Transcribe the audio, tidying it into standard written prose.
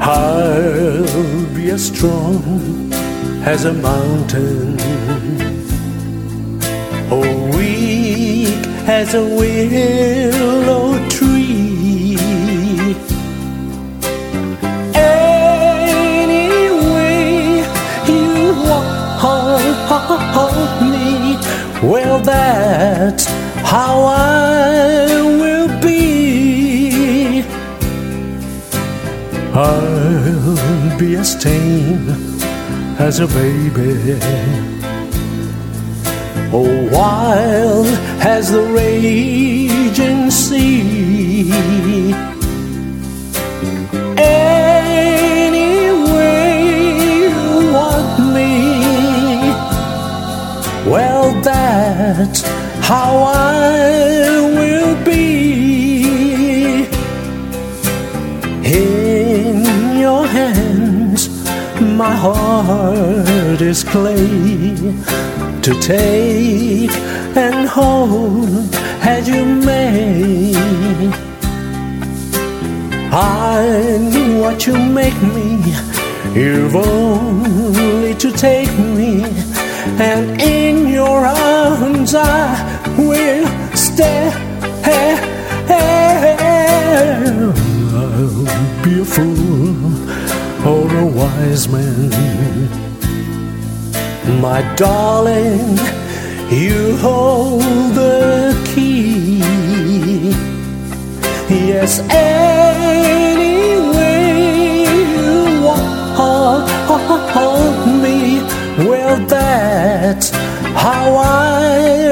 I'll be as strong as a mountain, or weak as a willow tree. Any way you want me, well, that's how I will be. I'll be as tame as a baby, oh, wild as the raging sea. Any way you want me, well, that's how I will be. In your hands my heart is clay, to take and hold as you may. I'm what you make me, you've only to take me, and in your arms I will stay. I'll be a fool or a wise man, my darling, you hold the key. Yes, any way you want me, well, that's how I